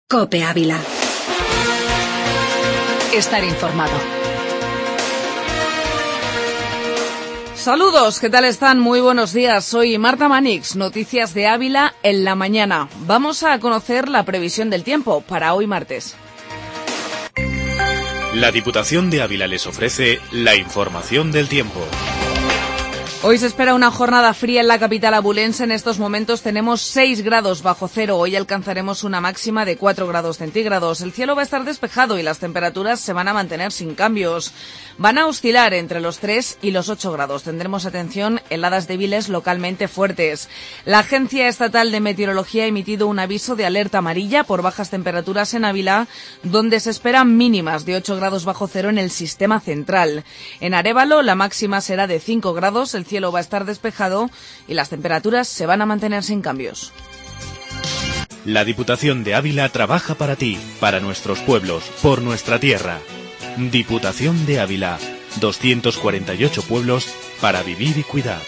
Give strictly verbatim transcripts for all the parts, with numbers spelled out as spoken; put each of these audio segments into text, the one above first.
COPE Ávila. Estar informado. Saludos, ¿qué tal están? Muy buenos días. Soy Marta Manix, Noticias de Ávila en la mañana. Vamos a conocer la previsión del tiempo para hoy martes. La Diputación de Ávila les ofrece la información del tiempo. Hoy se espera una jornada fría en la capital abulense. En estos momentos tenemos seis grados bajo cero. Hoy alcanzaremos una máxima de cuatro grados centígrados. El cielo va a estar despejado y las temperaturas se van a mantener sin cambios. Van a oscilar entre los tres y los ocho grados. Tendremos, atención, heladas débiles localmente fuertes. La Agencia Estatal de Meteorología ha emitido un aviso de alerta amarilla por bajas temperaturas en Ávila, donde se esperan mínimas de ocho grados bajo cero en el sistema central. En Arévalo la máxima será de cinco grados. El cielo va a estar despejado y las temperaturas se van a mantener sin cambios. La Diputación de Ávila trabaja para ti, para nuestros pueblos, por nuestra tierra. Diputación de Ávila, doscientos cuarenta y ocho pueblos para vivir y cuidar.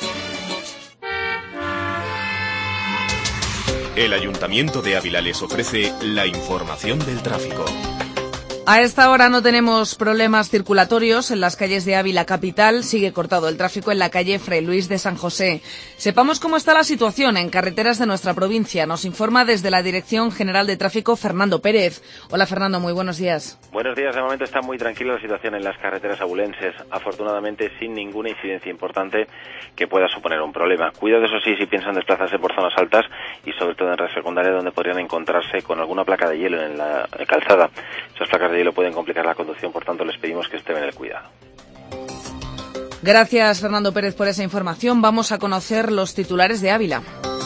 El Ayuntamiento de Ávila les ofrece la información del tráfico. A esta hora no tenemos problemas circulatorios en las calles de Ávila capital. Sigue cortado el tráfico en la calle Fray Luis de San José. Sepamos cómo está la situación en carreteras de nuestra provincia. Nos informa desde la Dirección General de Tráfico Fernando Pérez. Hola Fernando, muy buenos días. Buenos días. De momento está muy tranquila la situación en las carreteras abulenses. Afortunadamente sin ninguna incidencia importante que pueda suponer un problema. Cuidado, eso sí, si piensan desplazarse por zonas altas y sobre todo en red secundaria, donde podrían encontrarse con alguna placa de hielo en la calzada. Esas placas de hielo pueden complicar la conducción, por tanto les pedimos que extremen el cuidado. Gracias Fernando Pérez por esa información. Vamos a conocer los titulares de Ávila.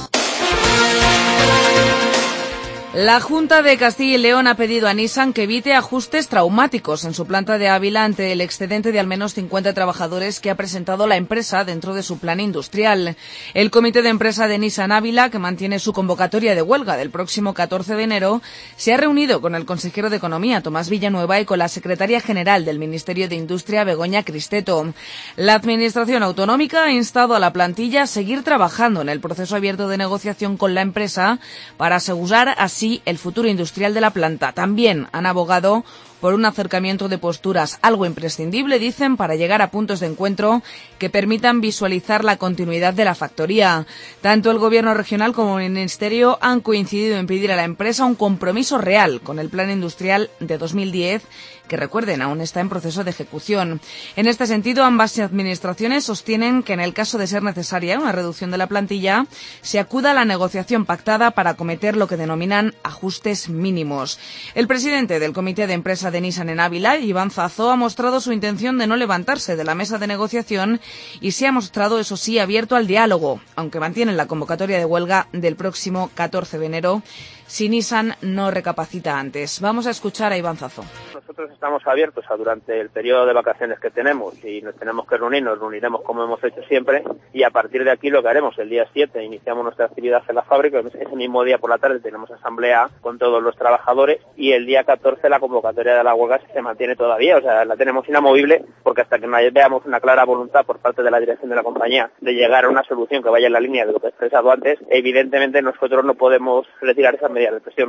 La Junta de Castilla y León ha pedido a Nissan que evite ajustes traumáticos en su planta de Ávila ante el excedente de al menos cincuenta trabajadores que ha presentado la empresa dentro de su plan industrial. El comité de empresa de Nissan Ávila, que mantiene su convocatoria de huelga del próximo catorce de enero, se ha reunido con el consejero de Economía, Tomás Villanueva, y con la secretaria general del Ministerio de Industria, Begoña Cristeto. La Administración Autonómica ha instado a la plantilla a seguir trabajando en el proceso abierto de negociación con la empresa para asegurar así el futuro industrial de la planta. También han abogado por un acercamiento de posturas, algo imprescindible, dicen, para llegar a puntos de encuentro que permitan visualizar la continuidad de la factoría. Tanto el Gobierno regional como el Ministerio han coincidido en pedir a la empresa un compromiso real con el plan industrial de dos mil diez, que, recuerden, aún está en proceso de ejecución. En este sentido, ambas administraciones sostienen que en el caso de ser necesaria una reducción de la plantilla, se acuda a la negociación pactada para acometer lo que denominan ajustes mínimos. El presidente del Comité de Empresa de Nissan en Ávila, Iván Zazo, ha mostrado su intención de no levantarse de la mesa de negociación y se ha mostrado, eso sí, abierto al diálogo, aunque mantienen la convocatoria de huelga del próximo catorce de enero, si Nissan no recapacita antes. Vamos a escuchar a Iván Zazo. Nosotros estamos abiertos a durante el periodo de vacaciones que tenemos y nos tenemos que reunir, nos reuniremos como hemos hecho siempre y a partir de aquí lo que haremos el día siete, iniciamos nuestra actividad en la fábrica, ese mismo día por la tarde tenemos asamblea con todos los trabajadores y el día catorce la convocatoria de la huelga se mantiene todavía, o sea, la tenemos inamovible porque hasta que no veamos una clara voluntad por parte de la dirección de la compañía de llegar a una solución que vaya en la línea de lo que he expresado antes, evidentemente nosotros no podemos retirar esas medidas de presión.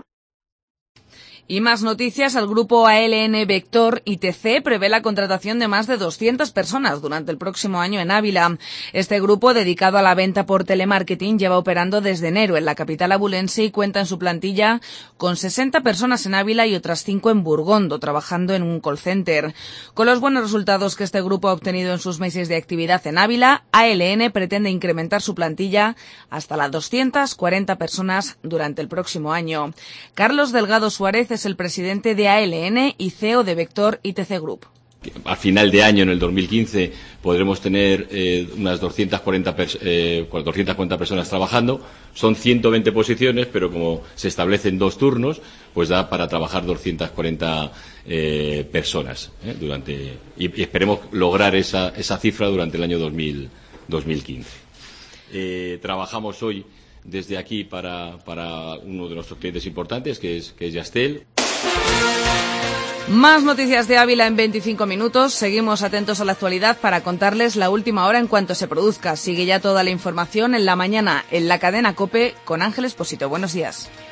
Y más noticias. El grupo A L N Vector I T C prevé la contratación de más de doscientas personas durante el próximo año en Ávila. Este grupo, dedicado a la venta por telemarketing, lleva operando desde enero en la capital abulense y cuenta en su plantilla con sesenta personas en Ávila y otras cinco en Burgondo, trabajando en un call center. Con los buenos resultados que este grupo ha obtenido en sus meses de actividad en Ávila, A L N pretende incrementar su plantilla hasta las doscientas cuarenta personas durante el próximo año. Carlos Delgado Suárez es el presidente de A L N y C E O de Vector I T C Group. A final de año, en el dos mil quince, podremos tener eh, unas doscientas cuarenta, eh, doscientas cuarenta personas trabajando. Son ciento veinte posiciones, pero como se establecen dos turnos, pues da para trabajar doscientas cuarenta eh, personas eh, durante y, y esperemos lograr esa, esa cifra durante el año dos mil quince. Eh, trabajamos hoy desde aquí para, para uno de nuestros clientes importantes, que es, que es Yastel. Más noticias de Ávila en veinticinco minutos. Seguimos atentos a la actualidad para contarles la última hora en cuanto se produzca. Sigue ya toda la información en la mañana en la cadena COPE con Ángel Expósito. Buenos días.